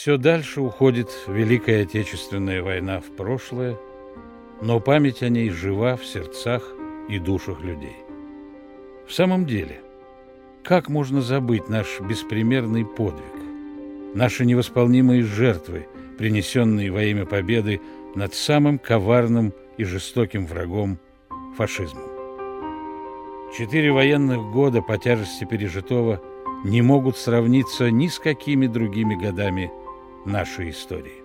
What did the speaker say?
Все дальше уходит Великая Отечественная война в прошлое, но память о ней жива в сердцах и душах людей. В самом деле, как можно забыть наш беспримерный подвиг, наши невосполнимые жертвы, принесенные во имя победы над самым коварным и жестоким врагом – фашизмом? 4 военных года по тяжести пережитого не могут сравниться ни с какими другими годами нашей истории.